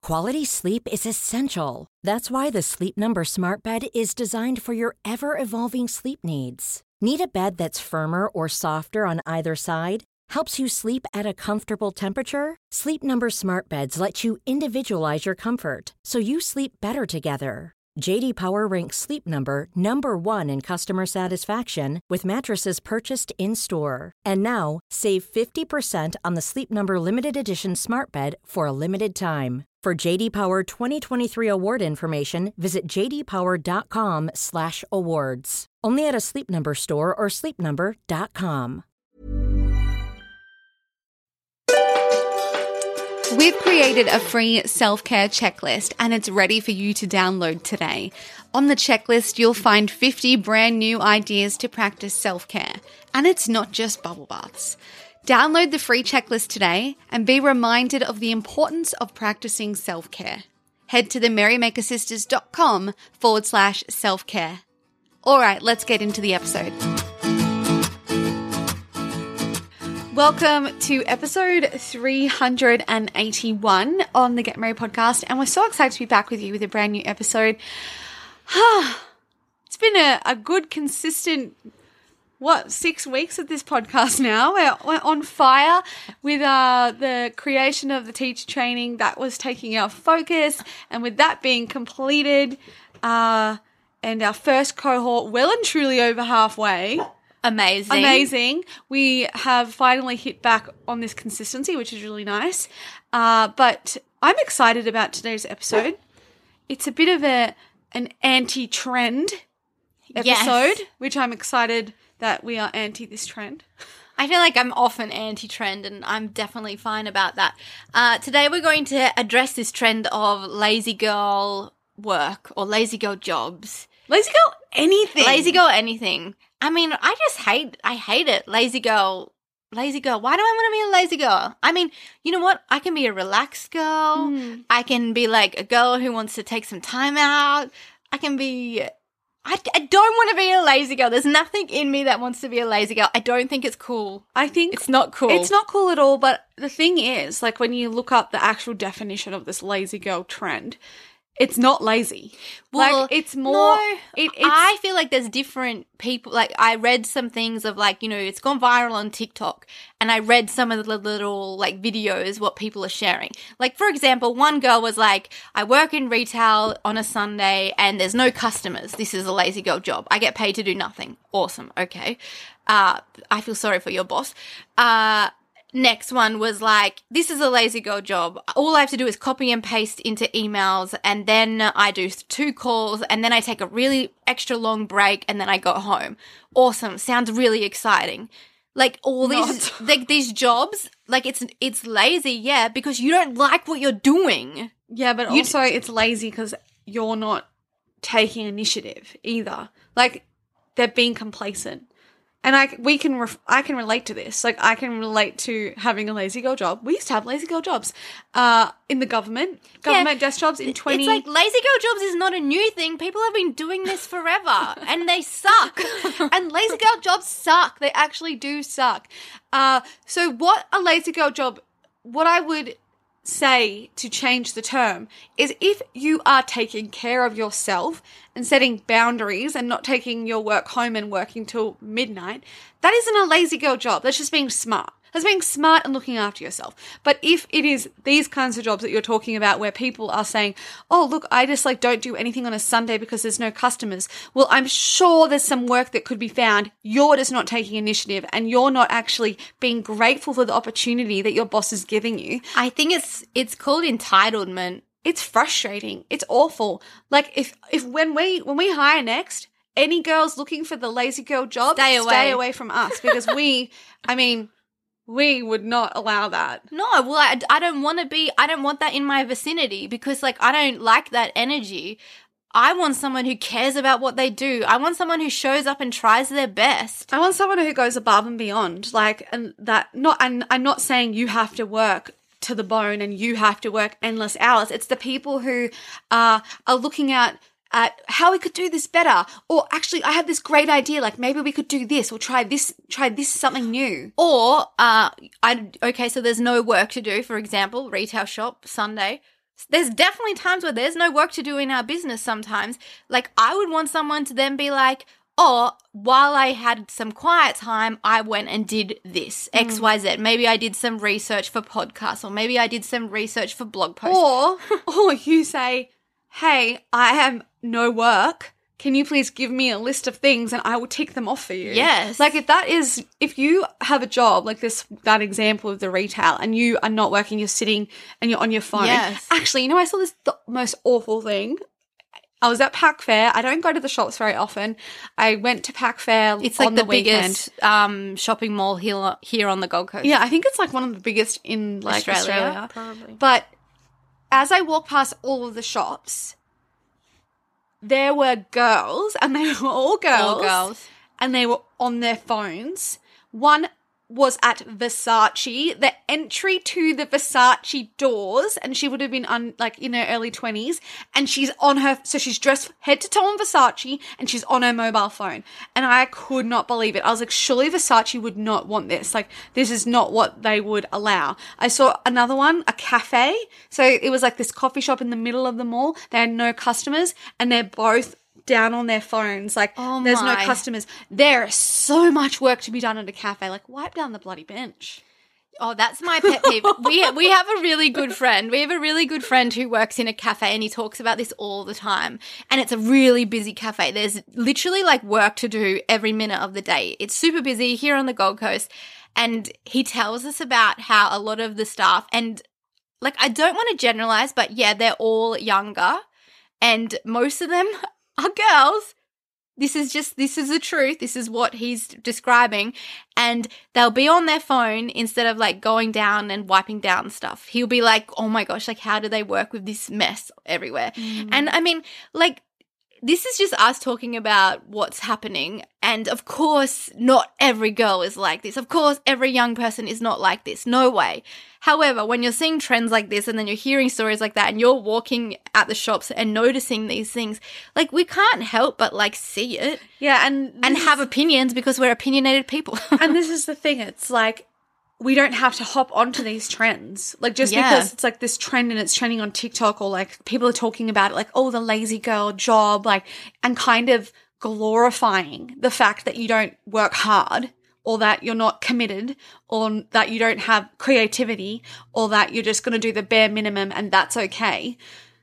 Quality sleep is essential. That's why the Sleep Number Smart Bed is designed for your ever-evolving sleep needs. Need a bed that's firmer or softer on either side? Helps you sleep at a comfortable temperature? Sleep Number Smart Beds let you individualize your comfort, so you sleep better together. J.D. Power ranks Sleep Number number 1 in customer satisfaction with mattresses purchased in-store. And now, save 50% on the Sleep Number Limited Edition Smart Bed for a limited time. For J.D. Power 2023 award information, visit jdpower.com/awards. Only at a Sleep Number store or sleepnumber.com. We've created a free self-care checklist and it's ready for you to download today. On the checklist, you'll find 50 brand new ideas to practice self-care. And it's not just bubble baths. Download the free checklist today and be reminded of the importance of practicing self-care. Head to themerrymakersisters.com/self-care. All right, let's get into the episode. Welcome to episode 381 on the Get Merry podcast, and we're so excited to be back with you with a brand new episode. It's been a good, consistent, 6 weeks of this podcast now. We're on fire with the creation of the teacher training that was taking our focus, and with that being completed, and our first cohort well and truly over halfway. Amazing. We have finally hit back on this consistency, which is really nice. But I'm excited about today's episode. It's a bit of an anti-trend episode, which I'm excited that we are anti this trend. I feel like I'm often anti-trend, and I'm definitely fine about that. Today we're going to address this trend of lazy girl work or lazy girl jobs. Lazy girl anything. Lazy girl anything. I mean, I hate it. Lazy girl. Why do I want to be a lazy girl? I mean, you know what? I can be a relaxed girl. I can be like a girl who wants to take some time out. I don't want to be a lazy girl. There's nothing in me that wants to be a lazy girl. I don't think it's cool. I think it's not cool. It's not cool at all. But the thing is, like, when you look up the actual definition of this lazy girl trend, it's not lazy. Well, like, it's more... No, I feel like there's different people. Like, I read some things of, like, you know, it's gone viral on TikTok, and I read some of the little, like, videos, what people are sharing. Like, for example, one girl was like, I work in retail on a Sunday, and there's no customers. This is a lazy girl job. I get paid to do nothing. Awesome. Okay. I feel sorry for your boss. Next one was like, this is a lazy girl job. All I have to do is copy and paste into emails, and then I do 2 calls, and then I take a really extra long break, and then I go home. Awesome. Sounds really exciting. Like all these, like these jobs, like it's lazy, yeah, because you don't like what you're doing. Yeah, but also it's lazy because you're not taking initiative either. Like, they're being complacent. And I can relate to this. Like, I can relate to having a lazy girl job. We used to have lazy girl jobs in the government desk jobs in 20... It's like lazy girl jobs is not a new thing. People have been doing this forever, and they suck. And lazy girl jobs suck. They actually do suck. So what a lazy girl job, what I would say to change the term is, if you are taking care of yourself and setting boundaries and not taking your work home and working till midnight, that isn't a lazy girl job. That's just being smart. That's being smart and looking after yourself. But if it is these kinds of jobs that you're talking about where people are saying, oh, look, I just don't do anything on a Sunday because there's no customers. Well, I'm sure there's some work that could be found. You're just not taking initiative, and you're not actually being grateful for the opportunity that your boss is giving you. I think it's called entitlement. It's frustrating. It's awful. Like, if when we hire next, any girls looking for the lazy girl job, stay away from us, because we would not allow that. No, well, I don't want that in my vicinity, because, like, I don't like that energy. I want someone who cares about what they do. I want someone who shows up and tries their best. I want someone who goes above and beyond. Like, and I'm not saying you have to work to the bone and you have to work endless hours. It's the people who are looking at how we could do this better. Or actually, I have this great idea. Like, maybe we could do this or try this something new. Or, so there's no work to do. For example, retail shop, Sunday. There's definitely times where there's no work to do in our business sometimes. Like, I would want someone to then be like, oh, while I had some quiet time, I went and did this, X, Y, Z. Maybe I did some research for podcasts, or maybe I did some research for blog posts. Or you say, hey, I have no work. Can you please give me a list of things and I will tick them off for you? Yes. Like, if you have a job, like that example of the retail, and you are not working, you're sitting and you're on your phone. Yes. Actually, I saw the most awful thing. I was at Pack Fair. I don't go to the shops very often. I went to Pack Fair. It's like on the weekend. biggest shopping mall here on the Gold Coast. Yeah, I think it's like one of the biggest in like Australia. Probably. But as I walked past all of the shops, there were girls, and they were all girls. And they were on their phones. One was at Versace, the entry to the Versace doors, and she would have been in her early 20s, and she's dressed head to toe in Versace, and she's on her mobile phone. And I could not believe it. I was like, surely Versace would not want this. Like, this is not what they would allow. I saw another one, a cafe. So it was like this coffee shop in the middle of the mall. They had no customers, and they're both down on their phones, like, there's no customers. There is so much work to be done at a cafe. Like, wipe down the bloody bench. Oh, that's my pet peeve. We have a really good friend. We have a really good friend who works in a cafe, and he talks about this all the time. And it's a really busy cafe. There's literally like work to do every minute of the day. It's super busy here on the Gold Coast. And he tells us about how a lot of the staff, and like, I don't want to generalize, but yeah, they're all younger, and most of them are girls. This is the truth. This is what he's describing. And they'll be on their phone instead of like going down and wiping down stuff. He'll be like, oh my gosh, like, how do they work with this mess everywhere? And I mean, like, this is just us talking about what's happening. And of course, not every girl is like this. Of course, every young person is not like this. No way. However, when you're seeing trends like this, and then you're hearing stories like that, and you're walking at the shops and noticing these things, like, we can't help but like see it. Yeah. And have opinions, because we're opinionated people. And this is the thing. It's like, we don't have to hop onto these trends. Like, just because it's like this trend and it's trending on TikTok, or like people are talking about it, like, oh, the lazy girl job, like, and kind of glorifying the fact that you don't work hard, or that you're not committed, or that you don't have creativity, or that you're just going to do the bare minimum and that's okay.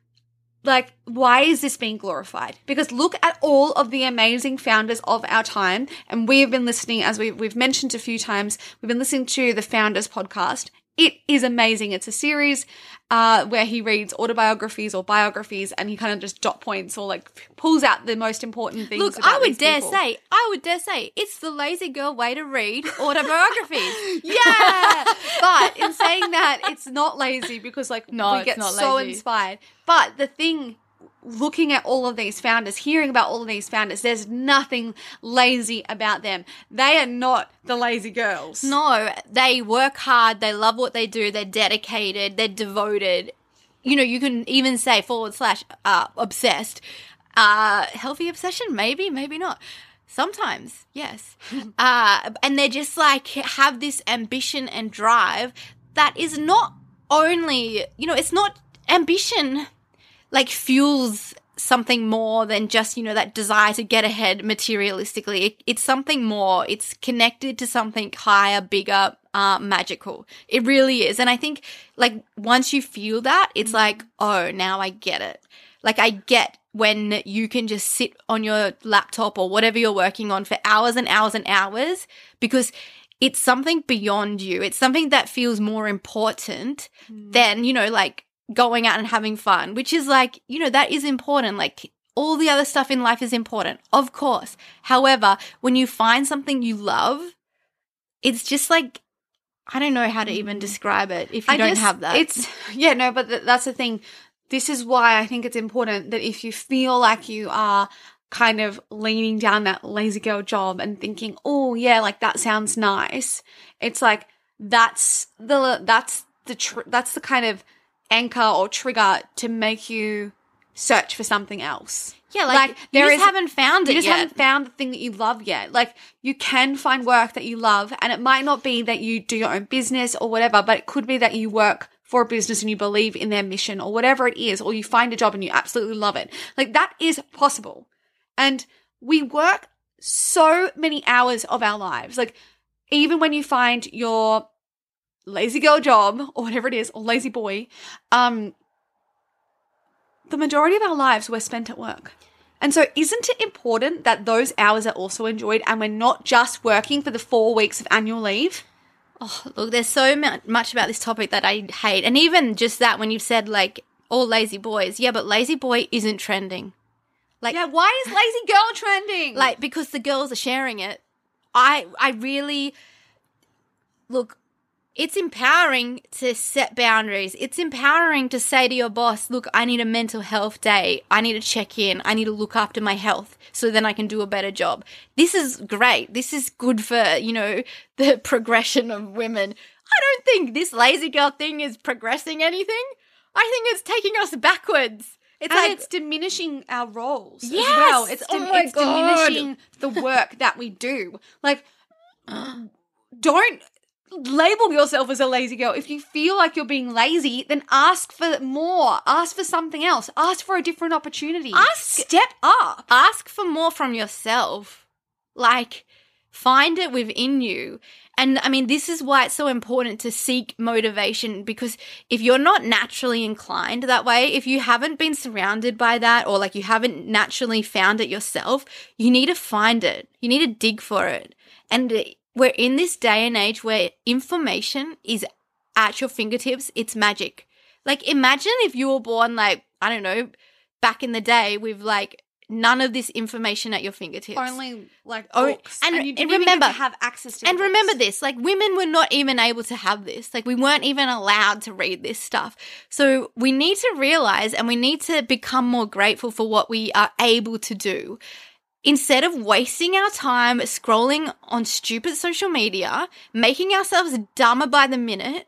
Like, why is this being glorified? Because look at all of the amazing founders of our time. And we have been listening, as we've mentioned a few times, we've been listening to the Founders podcast. It is amazing. It's a series where he reads autobiographies or biographies, and he kind of just dot points or like pulls out the most important things. Look, about I would these people. dare say it's the lazy girl way to read autobiographies. Yeah. But in saying that, it's not lazy, because like we get so inspired. But the thing, looking at all of these founders, hearing about all of these founders, there's nothing lazy about them. They are not the lazy girls. No, they work hard. They love what they do. They're dedicated. They're devoted. You know, you can even say / obsessed. Healthy obsession, maybe not. Sometimes, yes. And they're just like, have this ambition and drive that is not only, you know, it's not ambition like fuels something more than just, you know, that desire to get ahead materialistically. It's something more. It's connected to something higher, bigger, magical. It really is. And I think, like, once you feel that, it's like, oh, now I get it. Like, I get when you can just sit on your laptop or whatever you're working on for hours and hours and hours, because it's something beyond you. It's something that feels more important than, you know, like, going out and having fun, which is like, you know, that is important. Like, all the other stuff in life is important, of course. However, when you find something you love, it's just like, I don't know how to even describe it if you don't have that. But that's the thing. This is why I think it's important that if you feel like you are kind of leaning down that lazy girl job and thinking, oh yeah, like that sounds nice, it's like that's the kind of anchor or trigger to make you search for something else. Yeah, like you just haven't found it yet. You just haven't found the thing that you love yet. Like, you can find work that you love, and it might not be that you do your own business or whatever, but it could be that you work for a business and you believe in their mission or whatever it is, or you find a job and you absolutely love it. Like, that is possible. And we work so many hours of our lives. Like, even when you find your lazy girl job or whatever it is, or lazy boy, the majority of our lives were spent at work. And so isn't it important that those hours are also enjoyed and we're not just working for the 4 weeks of annual leave? Oh, look, there's so much about this topic that I hate. And even just that, when you've said, like, all lazy boys. Yeah, but lazy boy isn't trending. Like, yeah, why is lazy girl trending? Like, because the girls are sharing it. I really, look, it's empowering to set boundaries. It's empowering to say to your boss, look, I need a mental health day. I need to check in. I need to look after my health so then I can do a better job. This is great. This is good for, you know, the progression of women. I don't think this lazy girl thing is progressing anything. I think it's taking us backwards. It's like, it's diminishing our roles yes! as well. It's, it's diminishing the work that we do. Like, don't label yourself as a lazy girl. If you feel like you're being lazy, then ask for more. Ask for something else. Ask for a different opportunity. Step up. Ask for more from yourself. Like, find it within you. And I mean, this is why it's so important to seek motivation, because if you're not naturally inclined that way, if you haven't been surrounded by that, or like you haven't naturally found it yourself, you need to find it. You need to dig for it. And we're in this day and age where information is at your fingertips. It's magic. Like, imagine if you were born, like, I don't know, back in the day with like none of this information at your fingertips. Only like books. And you didn't remember, even get to have access to and books. remember this, like, women were not even able to have this. Like, we weren't even allowed to read this stuff. So we need to realize, and we need to become more grateful for what we are able to do. Instead of wasting our time scrolling on stupid social media, making ourselves dumber by the minute,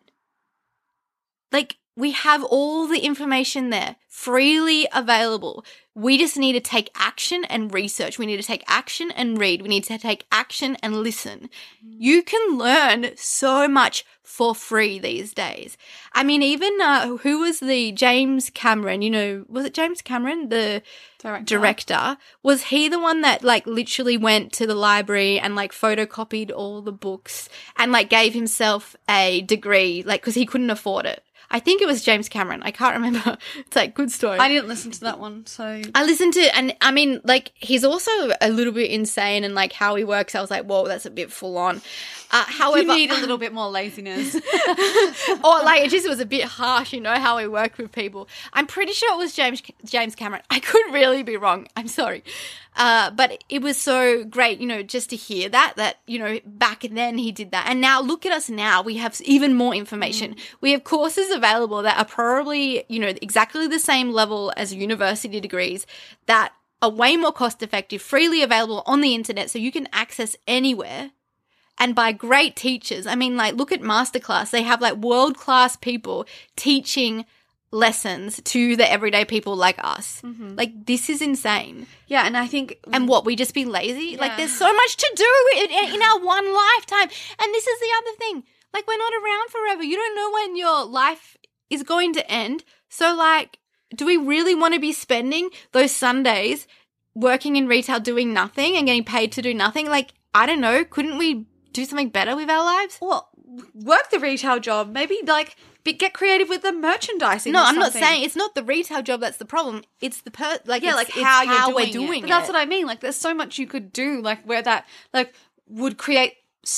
like, we have all the information there, freely available. We just need to take action and research. We need to take action and read. We need to take action and listen. You can learn so much for free these days. I mean, even who was the James Cameron, you know, was it James Cameron, the director? Was he the one that like literally went to the library and like photocopied all the books and like gave himself a degree, like, because he couldn't afford it? I think it was James Cameron. I can't remember. It's like, good story. I didn't listen to that one, so. I listened to, and I mean, like, he's also a little bit insane, and like how he works, I was like, whoa, that's a bit full on. However, you need a little bit more laziness. Or like, it just was a bit harsh, you know, how he worked with people. I'm pretty sure it was James Cameron. I could really be wrong. I'm sorry. But it was so great, you know, just to hear that, you know, back then he did that. And now look at us now. We have even more information. We have courses available that are probably, you know, exactly the same level as university degrees that are way more cost effective, freely available on the internet, so you can access anywhere. And by great teachers. I mean, like, look at Masterclass. They have like world-class people teaching lessons to the everyday people like us. Mm-hmm. Like, this is insane. Yeah, and I think... And what, we just be lazy? Yeah. Like, there's so much to do in our one lifetime. And this is the other thing. Like, we're not around forever. You don't know when your life is going to end. So, like, do we really want to be spending those Sundays working in retail doing nothing and getting paid to do nothing? Like, I don't know. Couldn't we do something better with our lives? Well, work the retail job. Maybe, like... get creative with the merchandising. No, I'm not saying it's not the retail job that's the problem. It's the how we're doing it. But that's what I mean. Like, there's so much you could do, like, where that, like, would create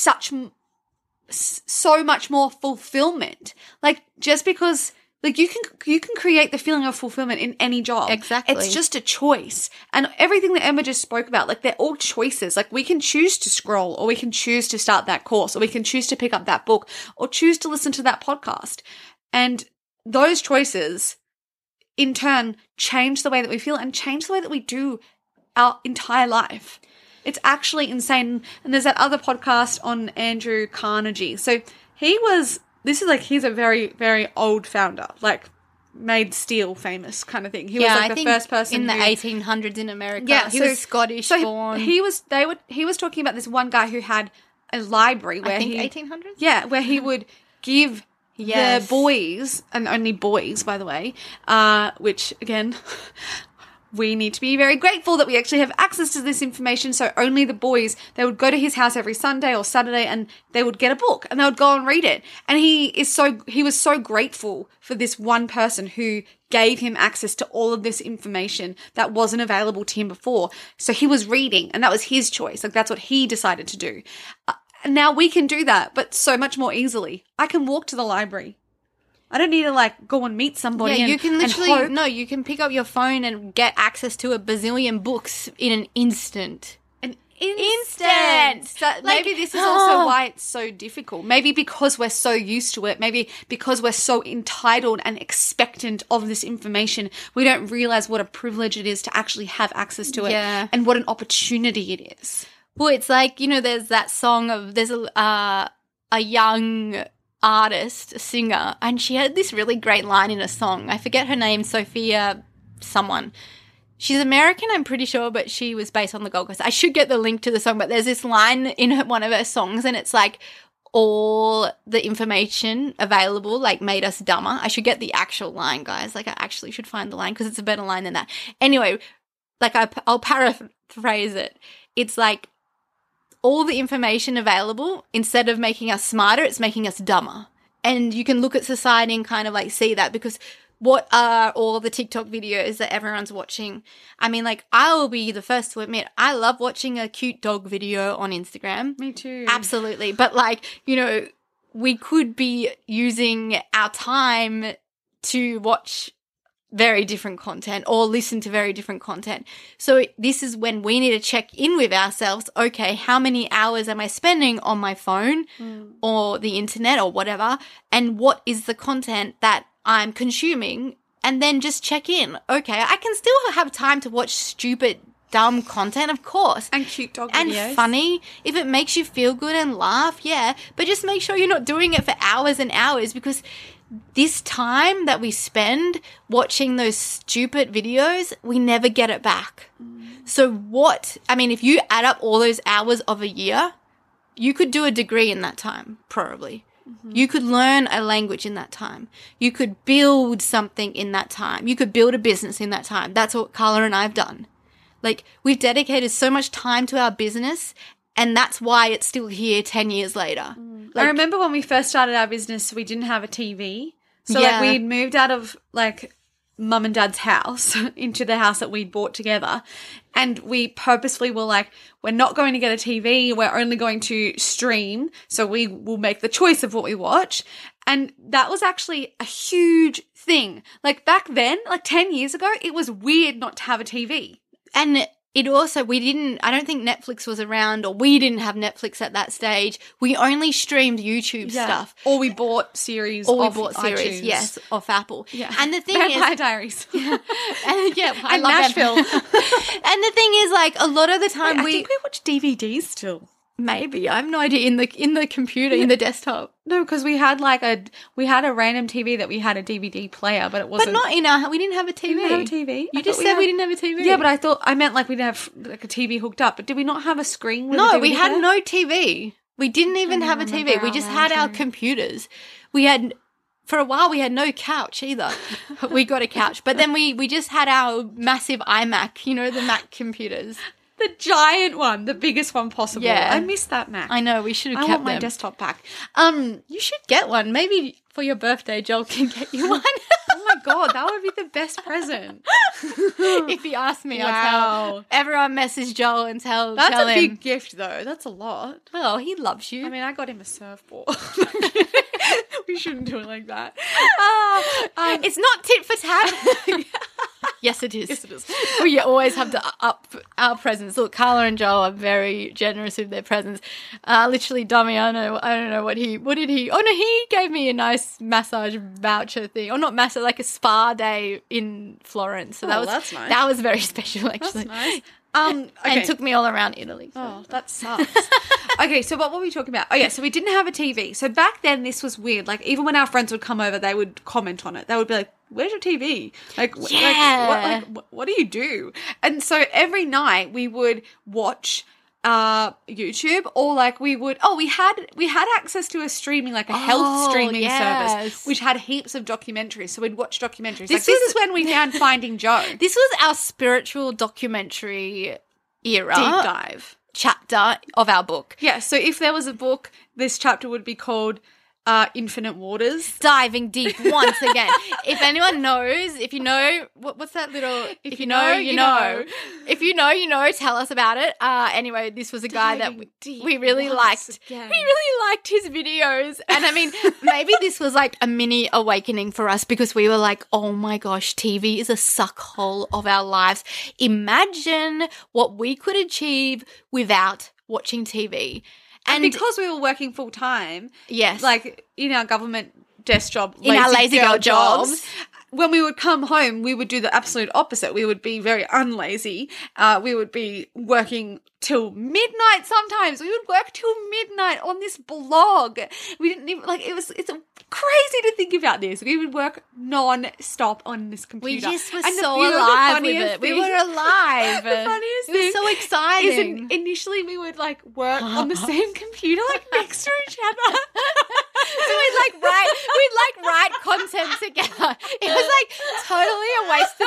so much more fulfillment. Like, just because, like, you can create the feeling of fulfillment in any job. Exactly. It's just a choice. And everything that Emma just spoke about, like, they're all choices. Like, we can choose to scroll, or we can choose to start that course, or we can choose to pick up that book, or choose to listen to that podcast. And those choices, in turn, change the way that we feel and change the way that we do our entire life. It's actually insane. And there's that other podcast on Andrew Carnegie. So he's a very, very old founder, like made steel famous kind of thing. He was like the first person in the 1800s in America. Yeah, he was Scottish born. He was talking about this one guy who had a library where 1800s? Yeah, where he would give Yes. the boys, and only boys, by the way, which, again, we need to be very grateful that we actually have access to this information. So only the boys, they would go to his house every Sunday or Saturday and they would get a book and they would go and read it. And he was so grateful for this one person who gave him access to all of this information that wasn't available to him before. So he was reading, and that was his choice. Like, that's what he decided to do. And now we can do that, but so much more easily. I can walk to the library. I don't need to, like, go and meet somebody. Yeah, you can literally, no, you can pick up your phone and get access to a bazillion books in an instant. Instant. So maybe this is also why it's so difficult. Maybe because we're so used to it. Maybe because we're so entitled and expectant of this information, we don't realize what a privilege it is to actually have access to it, and what an opportunity it is. Well, it's like, you know, there's that song of, there's a young artist, a singer, and she had this really great line in a song. I forget her name, Sophia someone. She's American, I'm pretty sure, but she was based on the Gold Coast. I should get the link to the song, but there's this line in one of her songs, and it's like, all the information available, like, made us dumber. I should get the actual line, guys. Like, I actually should find the line because it's a better line than that. Anyway, like, I'll paraphrase it. It's like, all the information available, instead of making us smarter, it's making us dumber. And you can look at society and kind of, like, see that, because what are all the TikTok videos that everyone's watching? I mean, like, I will be the first to admit, I love watching a cute dog video on Instagram. Me too. Absolutely. But, like, you know, we could be using our time to watch very different content or listen to very different content. So this is when we need to check in with ourselves. Okay, how many hours am I spending on my phone or the internet or whatever? And what is the content that I'm consuming? And then just check in. Okay, I can still have time to watch stupid, dumb content, of course. And cute dog and videos. And funny. If it makes you feel good and laugh, yeah. But just make sure you're not doing it for hours and hours, because this time that we spend watching those stupid videos, we never get it back. So if you add up all those hours of a year, you could do a degree in that time, probably. You could learn a language in that time. You could build something in that time. You could build a business in that time. That's what Carla and I have done. Like, we've dedicated so much time to our business, and that's why it's still here 10 years later. I remember when we first started our business, we didn't have a TV. So, like, we'd moved out of, like, mum and dad's house into the house that we'd bought together. And we purposefully were like, we're not going to get a TV. We're only going to stream. So we will make the choice of what we watch. And that was actually a huge thing. Like, back then, like 10 years ago, it was weird not to have a TV. And it also, I don't think Netflix was around, or we didn't have Netflix at that stage. We only streamed YouTube stuff. Or we bought series iTunes. Yes, off Apple. Yeah. And the thing Vampire Diaries. I love Nashville. And the thing is, like, a lot of the time I think we watch DVDs still. Maybe, I have no idea, in the computer, in the desktop. No, because we had a random TV that we had a DVD player, but it wasn't. But not we didn't have a TV. We didn't have a TV. You just said we didn't have a TV. Yeah, but I meant like we didn't have like a TV hooked up. But did we not have a screen? With No, we had no TV. We didn't even have a TV. We just had our computers. For a while, we had no couch either. We got a couch. But then we just had our massive iMac, you know, the Mac computers. The giant one, the biggest one possible. Yeah. I miss that Mac. I know, we should have I kept want my them. desktop back. You should get one. Maybe for your birthday, Joel can get you one. Oh my God, that would be the best present. If he asks me, I'll tell. Everyone message Joel and tell That's tell a him. big gift though. That's a lot. Well, he loves you. I mean, I got him a surfboard. We shouldn't do it like that. It's not tit for tat. Yes, it is. Yes, it is. We always have to up our presents. Look, Carla and Joel are very generous with their presents. Literally, Damiano, I don't know what did he? Oh no, he gave me a nice massage voucher thing, or not massage, like a spa day in Florence. So that's nice. That was very special, actually. That's nice. Okay. And took me all around Italy. So. Oh, that sucks. Okay, so what were we talking about? Oh, yeah, so we didn't have a TV. So back then, this was weird. Like, even when our friends would come over, they would comment on it. They would be like, where's your TV? What do you do? And so every night we would watch YouTube, or like we had access to a streaming, like a health streaming service, which had heaps of documentaries. So we'd watch documentaries. This is when we found Finding Joe. This was our spiritual documentary era. Deep dive. Chapter of our book. Yeah, so if there was a book, this chapter would be called Infinite Waters. Diving deep once again. If anyone knows, if you know, what's that little, if you know, you know. If you know, you know, tell us about it. Anyway, this was a guy that we really liked. Again. We really liked his videos. And I mean, maybe this was like a mini awakening for us because we were like, oh my gosh, TV is a suck hole of our lives. Imagine what we could achieve without watching TV. And because we were working full time, yes, like in our government desk job, in our lazy girl jobs, when we would come home, we would do the absolute opposite. We would be very unlazy. We would be working till midnight sometimes. We would work till midnight on this blog. We didn't even, like, it's crazy to think about this. We would work non-stop on this computer. We just were so alive with it. We were alive. The funniest thing it was so exciting. Initially, we would, like, work on the same computer, like, next to each other. So we'd write content together. It was like totally a waste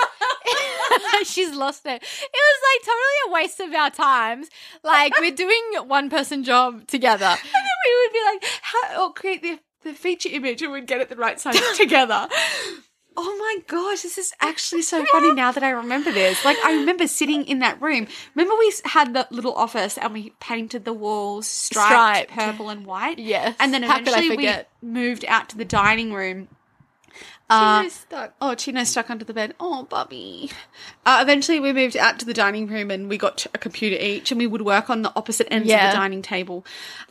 of she's lost it. It was like totally a waste of our times. Like we're doing one person job together. And then we would be like, create the feature image and we'd get it the right size together. Oh my gosh, this is actually so funny now that I remember this. Like, I remember sitting in that room. Remember we had the little office and we painted the walls striped purple and white? Yes. And then eventually we moved out to the dining room. Chino's stuck. Oh, Chino's stuck under the bed. Oh, Bubby. Eventually we moved out to the dining room and we got a computer each and we would work on the opposite ends of the dining table.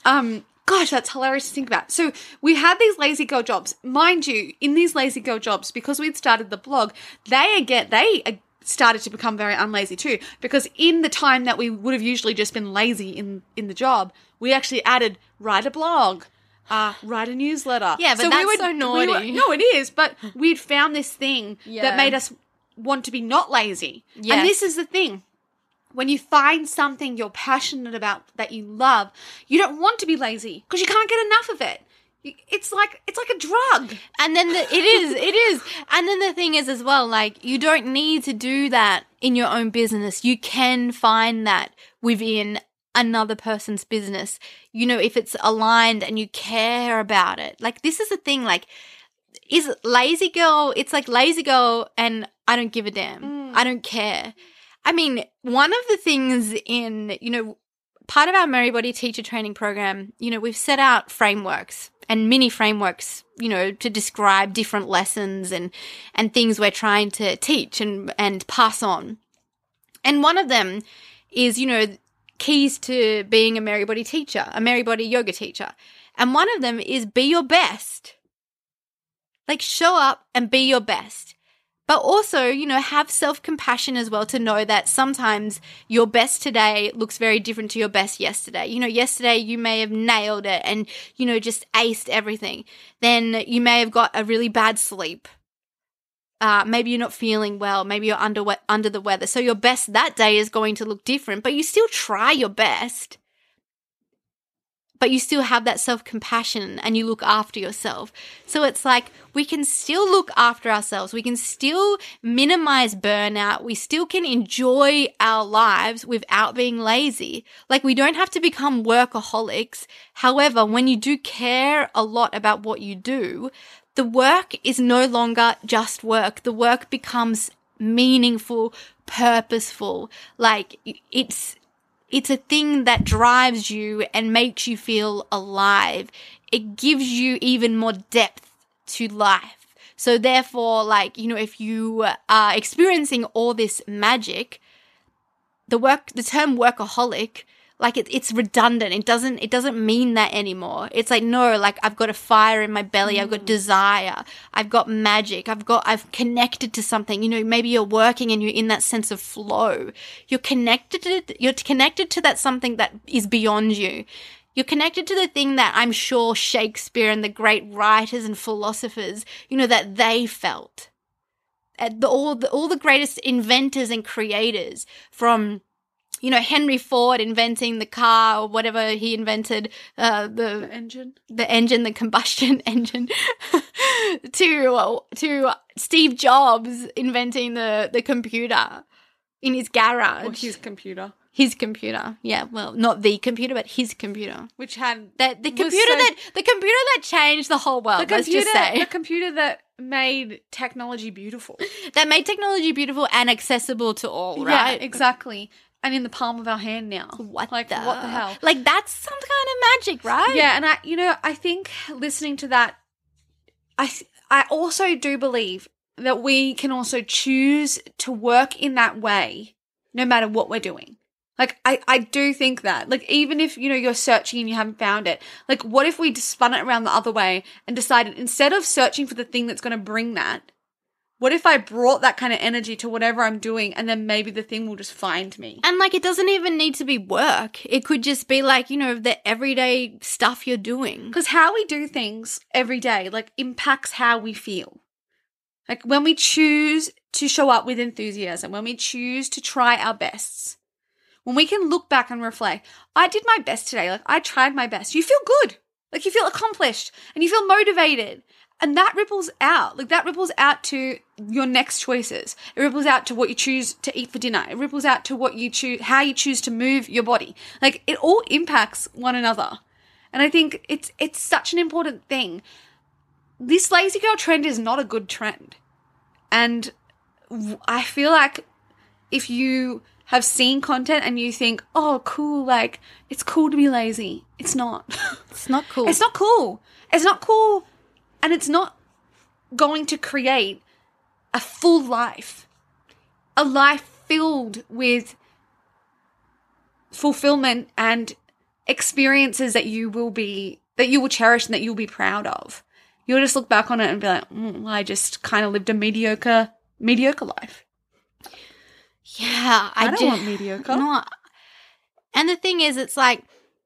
Gosh, that's hilarious to think about. So we had these lazy girl jobs. Mind you, in these lazy girl jobs, because we'd started the blog, they started to become very unlazy too. Because in the time that we would have usually just been lazy in the job, we actually added write a blog, write a newsletter. Yeah, but that's so naughty. No, it is. But we'd found this thing that made us want to be not lazy. Yes. And this is the thing. When you find something you're passionate about that you love, you don't want to be lazy because you can't get enough of it. It's like a drug. And then it is. And then the thing is as well, like you don't need to do that in your own business. You can find that within another person's business. You know, if it's aligned and you care about it. Like this is the thing, like is lazy girl, it's like lazy girl and I don't give a damn. I don't care. I mean, one of the things in, you know, part of our Merrybody teacher training program, you know, we've set out frameworks and mini frameworks, you know, to describe different lessons and things we're trying to teach and pass on. And one of them is, you know, keys to being a Merrybody teacher, a Merrybody yoga teacher. And one of them is be your best. Like show up and be your best. But also, you know, have self-compassion as well to know that sometimes your best today looks very different to your best yesterday. You know, yesterday you may have nailed it and, you know, just aced everything. Then you may have got a really bad sleep. Maybe you're not feeling well. Maybe you're under the weather. So your best that day is going to look different, but you still try your best. But you still have that self-compassion and you look after yourself. So it's like we can still look after ourselves. We can still minimize burnout. We still can enjoy our lives without being lazy. Like we don't have to become workaholics. However, when you do care a lot about what you do, the work is no longer just work. The work becomes meaningful, purposeful. Like it's a thing that drives you and makes you feel alive. It gives you even more depth to life. So therefore, like, you know, if you are experiencing all this magic, the term workaholic, like it's redundant. It doesn't mean that anymore. It's like, no, like I've got a fire in my belly. I've got desire. I've got magic. I've connected to something. You know, maybe you're working and you're in that sense of flow. You're connected to that something that is beyond you. You're connected to the thing that I'm sure Shakespeare and the great writers and philosophers, you know, that they felt. All the greatest inventors and creators from you know, Henry Ford inventing the car or whatever he invented, The engine. the combustion engine, to Steve Jobs inventing the computer in his garage. Or his computer. His computer. Yeah, well, not the computer, but his computer. Which had... The computer that changed the whole world, let's just say. The computer that made technology beautiful. That made technology beautiful and accessible to all, right? Yeah, exactly. And in the palm of our hand now. What the hell? Like, that's some kind of magic, right? Yeah, and I think listening to that, I also do believe that we can also choose to work in that way no matter what we're doing. Like, I do think that. Like, even if, you know, you're searching and you haven't found it, like, what if we just spun it around the other way and decided instead of searching for the thing that's going to bring that, what if I brought that kind of energy to whatever I'm doing and then maybe the thing will just find me? And, like, it doesn't even need to be work. It could just be, like, you know, the everyday stuff you're doing. Because how we do things every day, like, impacts how we feel. Like, when we choose to show up with enthusiasm, when we choose to try our bests, when we can look back and reflect, I did my best today. Like, I tried my best. You feel good. Like, you feel accomplished and you feel motivated. And that ripples out. Like, that ripples out to your next choices. It ripples out to what you choose to eat for dinner. It ripples out to what you choose, how you choose to move your body. Like, it all impacts one another. And I think it's such an important thing. This lazy girl trend is not a good trend. And I feel like if you have seen content and you think, oh, cool, like, it's cool to be lazy. It's not. It's not cool. It's not cool. It's not cool. And it's not going to create a full life. A life filled with fulfillment and experiences that you will cherish and that you'll be proud of. You'll just look back on it and be like, I just kind of lived a mediocre life. Yeah, I don't want mediocre. No. And the thing is, it's like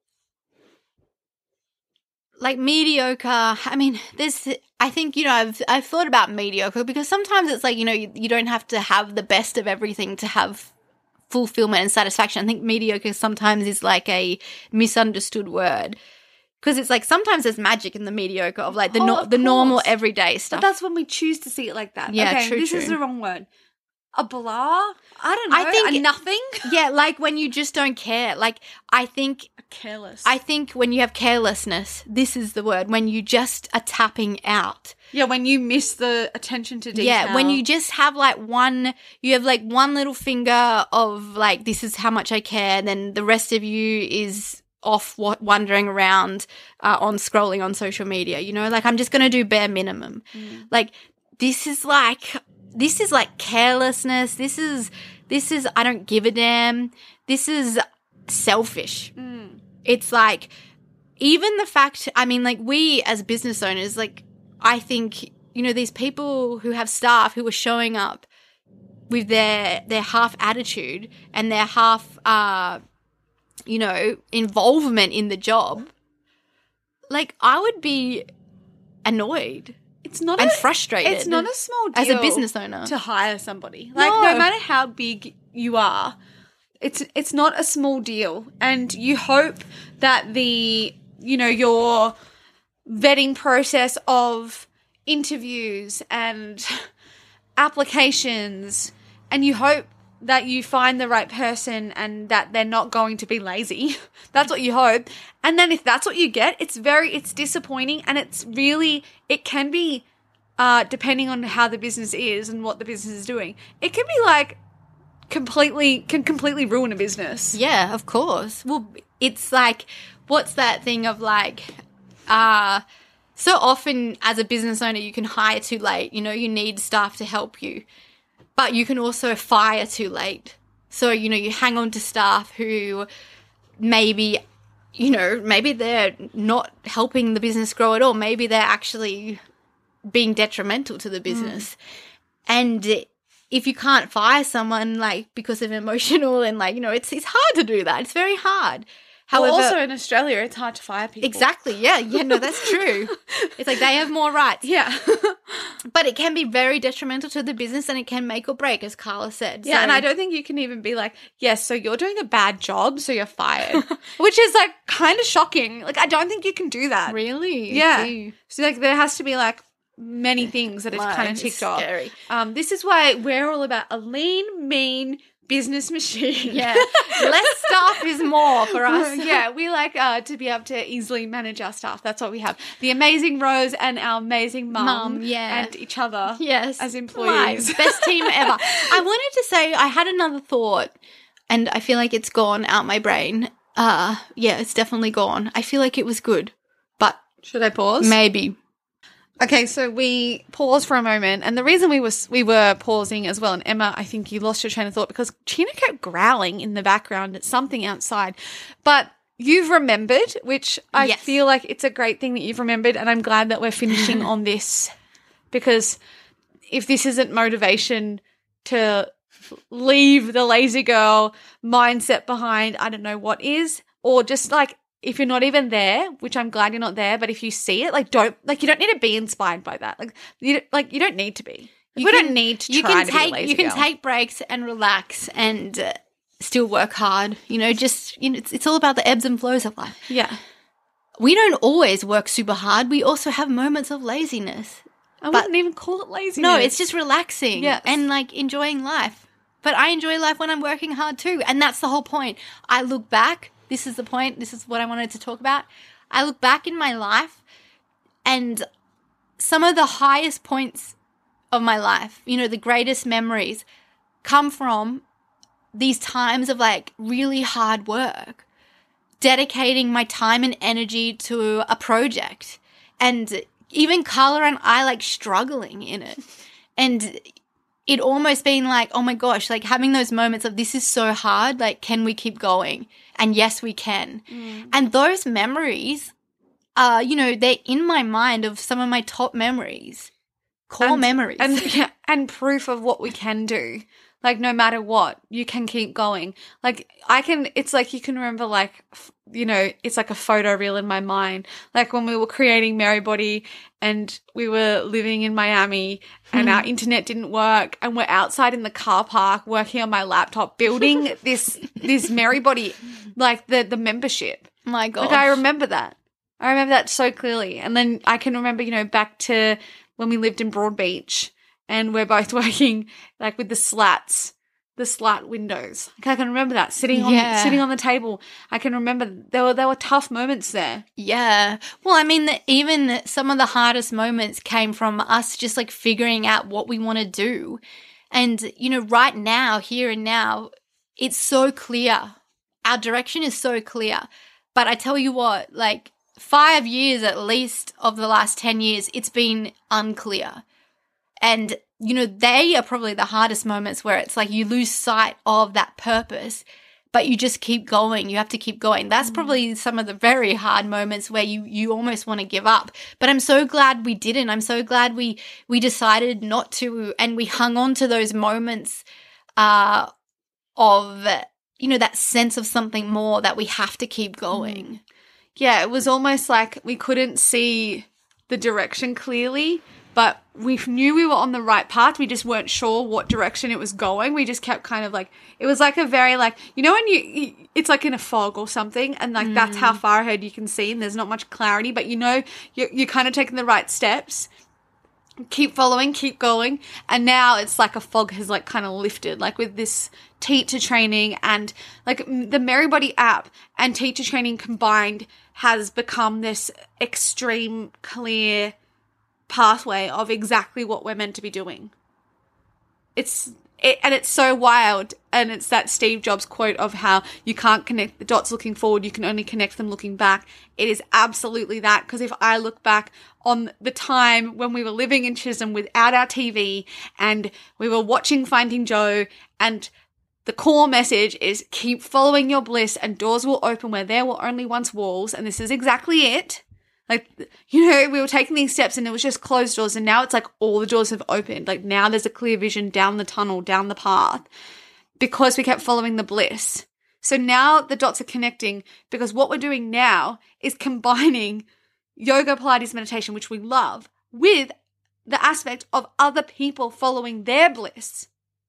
mediocre. I mean, I think, you know, I've thought about mediocre because sometimes it's like, you know, you don't have to have the best of everything to have fulfillment and satisfaction. I think mediocre sometimes is like a misunderstood word. Because it's like sometimes there's magic in the mediocre of like the normal everyday stuff. But that's when we choose to see it like that. Yeah, okay, true. This is the wrong word. A blah? I don't know. I think a nothing? Yeah, like when you just don't care. Like I think careless. I think when you have carelessness, this is the word. When you just are tapping out. Yeah, when you miss the attention to detail. Yeah, when you just have like one little finger of like, this is how much I care, and then the rest of you is off wandering around on scrolling on social media, you know, like I'm just going to do bare minimum. Like this is like carelessness. This is I don't give a damn. This is selfish. It's like even the fact, I mean, like we as business owners, like I think, you know, these people who have staff who are showing up with their half attitude and their half you know, involvement in the job, like I would be annoyed. And frustrated. It's not a small deal as a business owner to hire somebody. Like no matter how big you are, it's not a small deal. And you hope that your vetting process of interviews and applications, and you hope that you find the right person and that they're not going to be lazy. That's what you hope. And then if that's what you get, it's disappointing, and it can be, depending on how the business is and what the business is doing, it can be like completely ruin a business. Yeah, of course. Well, it's like, what's that thing of like, so often as a business owner, you can hire too late. You know, you need staff to help you. But you can also fire too late. So, you know, you hang on to staff who maybe they're not helping the business grow at all. Maybe they're actually being detrimental to the business. And if you can't fire someone, like, because of emotional and, like, you know, it's hard to do that. It's very hard. However, also in Australia, it's hard to fire people. exactly. Yeah. Yeah. No, that's true. It's like they have more rights. Yeah. But it can be very detrimental to the business and it can make or break, as Carla said. Yeah, So- and I don't think you can even be like, yes, so you're doing a bad job, so you're fired. Which is like kind of shocking. Like, I don't think you can do that. Really? Yeah. Ew. So like there has to be like many things that are kind of It's ticked off. scary. This is why we're all about a lean, mean business machine. Yeah. Less staff is more for us. Yeah, we like to be able to easily manage our staff. That's what we have. The amazing Rose and our amazing mum, yeah. and each other Yes. as employees. My best team ever. I wanted to say I had another thought and I feel like it's gone out my brain. Yeah, it's definitely gone. I feel like it was good, but Should I pause? maybe. Okay, so we paused for a moment, and the reason we were pausing as well, and Emma, I think you lost your train of thought because Tina kept growling in the background at something outside, but you've remembered, which I Yes. feel like it's a great thing that you've remembered, and I'm glad that we're finishing on this because if this isn't motivation to leave the lazy girl mindset behind, I don't know what is, or just like if you're not even there, which I'm glad you're not there, but if you see it, you don't need to be inspired by that. You don't need to be. We don't need to try to be a lazy You can girl. take breaks and relax and still work hard. It's all about the ebbs and flows of life. Yeah. We don't always work super hard. We also have moments of laziness. I wouldn't even call it laziness. No, it's just relaxing Yes. and like enjoying life. But I enjoy life when I'm working hard too. And that's the whole point. I look back. This is the point. This is what I wanted to talk about. I look back in my life and some of the highest points of my life, the greatest memories come from these times of like really hard work, dedicating my time and energy to a project. And even Carla and I like struggling in it. And it almost been like, oh my gosh, like having those moments of this is so hard. Like, can we keep going? And yes, we can. And those memories are, they're in my mind of some of my top memories, core memories. And proof of what we can do. Like, no matter what, you can keep going. Like, it's like you can remember, like, it's like a photo reel in my mind. Like when we were creating Merrybody and we were living in Miami and our internet didn't work and we're outside in the car park working on my laptop building this Merrybody, like the membership. My God. Like, I remember that. I remember that so clearly. And then I can remember, back to when we lived in Broadbeach and we're both working like with the slat windows. Like I can remember that sitting on the table. I can remember there were tough moments there. Yeah. Well, I mean, even some of the hardest moments came from us just like figuring out what we want to do. And, right now, here and now, it's so clear. Our direction is so clear. But I tell you what, like 5 years at least of the last 10 years, it's been unclear. And, they are probably the hardest moments where it's like you lose sight of that purpose, but you just keep going. You have to keep going. That's probably some of the very hard moments where you almost want to give up. But I'm so glad we didn't. I'm so glad we decided not to, and we hung on to those moments of, that sense of something more that we have to keep going. Yeah, it was almost like we couldn't see the direction clearly, but we knew we were on the right path. We just weren't sure what direction it was going. We just kept kind of like, it was like a very like, when it's like in a fog or something and like that's how far ahead you can see and there's not much clarity, but you're kind of taking the right steps. Keep following, keep going. And now it's like a fog has like kind of lifted, like with this teacher training and like the Merrybody app and teacher training combined has become this extreme clear pathway of exactly what we're meant to be doing. It's so wild. And it's that Steve Jobs quote of how you can't connect the dots looking forward, you can only connect them looking back. It is absolutely that, because if I look back on the time when we were living in Chisholm without our TV and we were watching Finding Joe, and the core message is keep following your bliss and doors will open where there were only once walls, and this is exactly it. Like, we were taking these steps and it was just closed doors, and now it's like all the doors have opened. Like now there's a clear vision down the tunnel, down the path, because we kept following the bliss. So now the dots are connecting because what we're doing now is combining yoga, Pilates, meditation, which we love, with the aspect of other people following their bliss.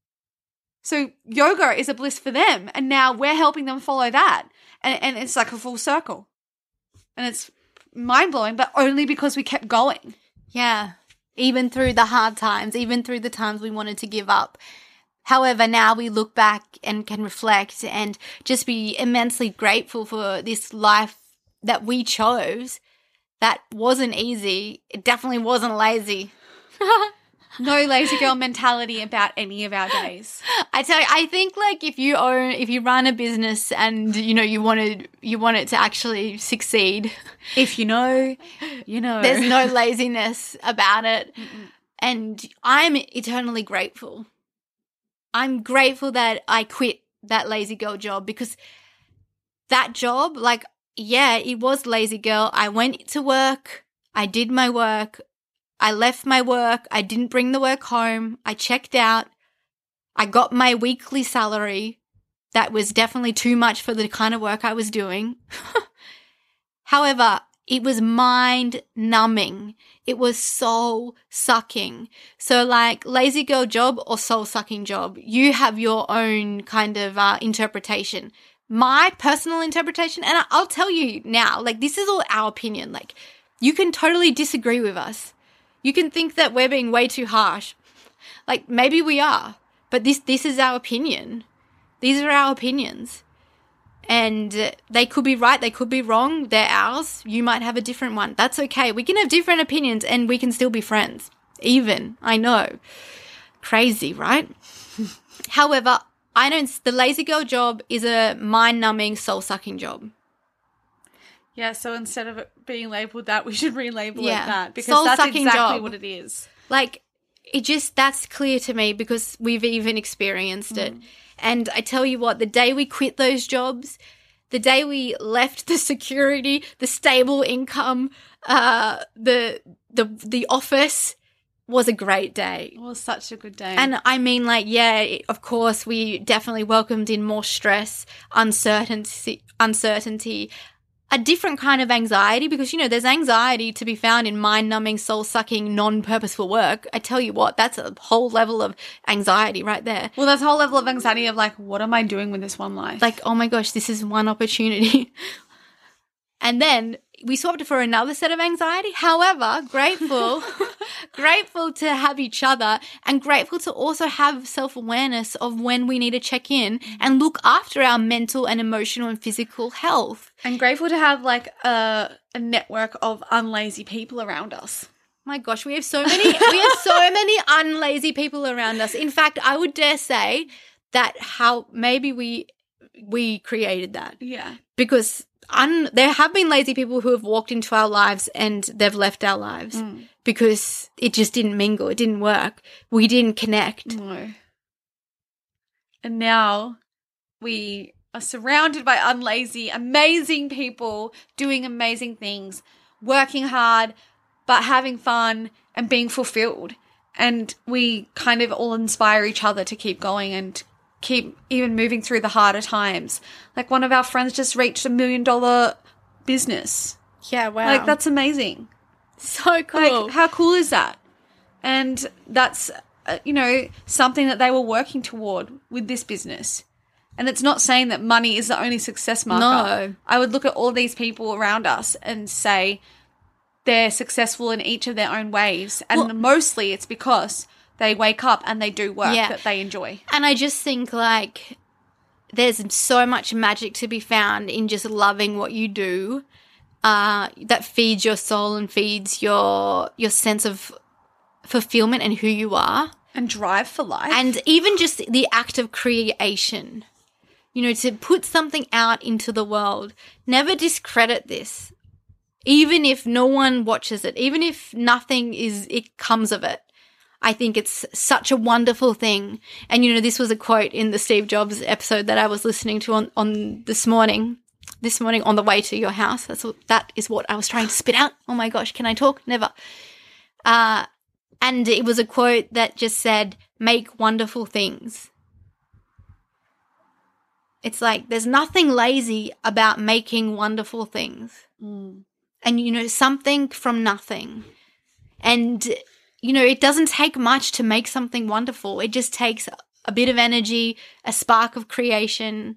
So yoga is a bliss for them, and now we're helping them follow that. And it's like a full circle. And it's mind-blowing, but only because we kept going. Yeah. Even through the hard times, even through the times we wanted to give up. However, now we look back and can reflect and just be immensely grateful for this life that we chose. That wasn't easy. It definitely wasn't lazy. No lazy girl mentality about any of our days. I tell you, I think like if you run a business and you want it to actually succeed, if you know, you know. There's no laziness about it. Mm-mm. And I'm eternally grateful. I'm grateful that I quit that lazy girl job, because that job, like, yeah, it was lazy girl. I went to work. I did my work. I left my work. I didn't bring the work home. I checked out. I got my weekly salary. That was definitely too much for the kind of work I was doing. However, it was mind numbing. It was soul sucking. So like lazy girl job or soul sucking job, you have your own kind of interpretation. My personal interpretation, and I'll tell you now, like this is all our opinion. Like you can totally disagree with us. You can think that we're being way too harsh. Like maybe we are, but this is our opinion. These are our opinions. And they could be right, they could be wrong, they're ours. You might have a different one. That's okay. We can have different opinions and we can still be friends. Even, I know. Crazy, right? However, the lazy girl job is a mind-numbing, soul-sucking job. Yeah, so instead of it being labelled that, we should relabel it that. Because soul-sucking that's exactly job. what it is. Like, that's clear to me because we've even experienced it. And I tell you what, the day we quit those jobs, the day we left the security, the stable income, the office was a great day. It was such a good day. And I mean, like, yeah, of course, we definitely welcomed in more stress, uncertainty, a different kind of anxiety because, there's anxiety to be found in mind-numbing, soul-sucking, non-purposeful work. I tell you what, that's a whole level of anxiety right there. Well, that's a whole level of anxiety of like, what am I doing with this one life? Like, oh my gosh, this is one opportunity. And then we swapped it for another set of anxiety. However, grateful to have each other and grateful to also have self-awareness of when we need to check in and look after our mental and emotional and physical health. And grateful to have like a network of unlazy people around us. My gosh, we have so many unlazy people around us. In fact, I would dare say that how maybe we created that. Yeah. Because there have been lazy people who have walked into our lives and they've left our lives because it just didn't mingle. It didn't work. We didn't connect. No. And now we are surrounded by unlazy, amazing people doing amazing things, working hard, but having fun and being fulfilled. And we kind of all inspire each other to keep going and keep even moving through the harder times. Like one of our friends just reached $1 million business. Yeah, wow. Like that's amazing. So cool. Like how cool is that? And that's, something that they were working toward with this business. And it's not saying that money is the only success marker. No. I would look at all these people around us and say they're successful in each of their own ways. And mostly it's because they wake up and they do work that they enjoy. And I just think like there's so much magic to be found in just loving what you do that feeds your soul and feeds your sense of fulfillment and who you are. And drive for life. And even just the act of creation, to put something out into the world. Never discredit this. Even if no one watches it, even if it comes of it. I think it's such a wonderful thing. And, this was a quote in the Steve Jobs episode that I was listening to on this morning on the way to your house. That is what I was trying to spit out. Oh my gosh, can I talk? Never. And it was a quote that just said, make wonderful things. It's like there's nothing lazy about making wonderful things. And, something from nothing. And, it doesn't take much to make something wonderful. It just takes a bit of energy, a spark of creation,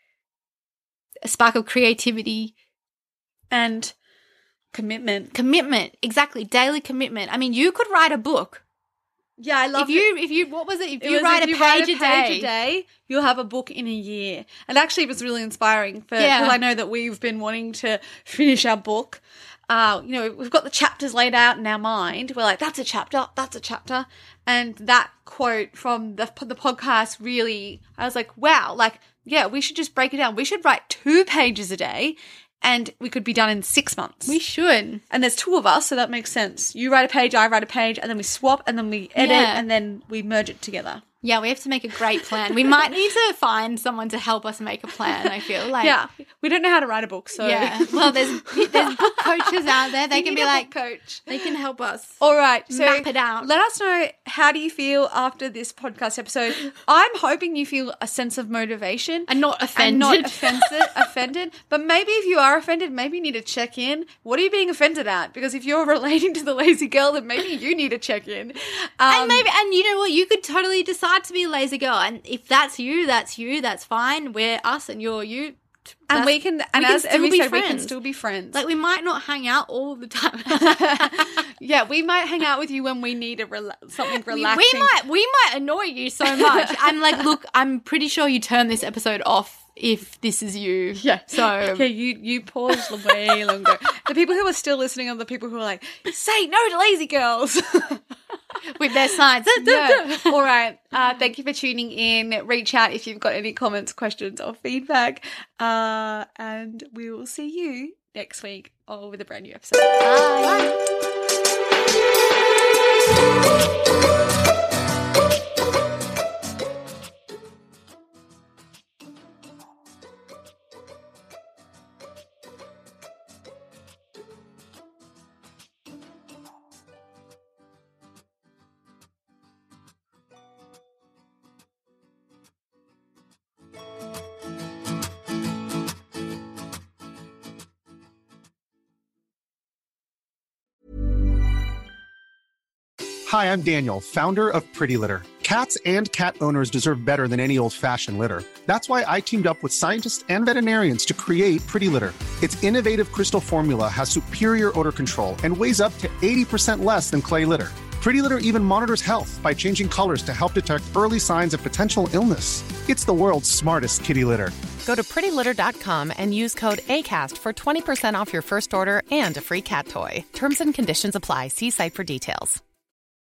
a spark of creativity. And commitment. Commitment. Exactly. Daily commitment. I mean, you could write a book. Yeah, I love If you what was it? If you write a page a day, you'll have a book in a year. And actually, it was really inspiring because I know that we've been wanting to finish our book. We've got the chapters laid out in our mind. We're like, that's a chapter, that's a chapter. And that quote from the podcast really, I was like, wow, we should just break it down. We should write 2 pages a day. And we could be done in 6 months. We should. And there's 2 of us, so that makes sense. You write a page, I write a page, and then we swap, and then we edit, and then we merge it together. Yeah, we have to make a great plan. We might need to find someone to help us make a plan, I feel like. Yeah, we don't know how to write a book, so. Yeah, well, there's book coaches out there. They can be like, coach. They can help us. All right, so map it out. Let us know, how do you feel after this podcast episode? I'm hoping you feel a sense of motivation. And not offended. Offended. But maybe if you are offended, maybe you need to check in. What are you being offended at? Because if you're relating to the lazy girl, then maybe you need to check in. And you know what? You could totally decide to be a lazy girl, and if that's you, that's fine. We're us and you're you, and we can still be friends. Like, we might not hang out all the time. Yeah, we might hang out with you when we need something relaxing. We might annoy you so much. I'm like, look, I'm pretty sure you turn this episode off if this is you. Yeah. So you paused way longer. The people who are still listening are the people who are like, say no to lazy girls. With their signs. Yeah. All right. Thank you for tuning in. Reach out if you've got any comments, questions, or feedback. And we will see you next week with a brand new episode. Bye. Hi, I'm Daniel, founder of Pretty Litter. Cats and cat owners deserve better than any old-fashioned litter. That's why I teamed up with scientists and veterinarians to create Pretty Litter. Its innovative crystal formula has superior odor control and weighs up to 80% less than clay litter. Pretty Litter even monitors health by changing colors to help detect early signs of potential illness. It's the world's smartest kitty litter. Go to prettylitter.com and use code ACAST for 20% off your first order and a free cat toy. Terms and conditions apply. See site for details.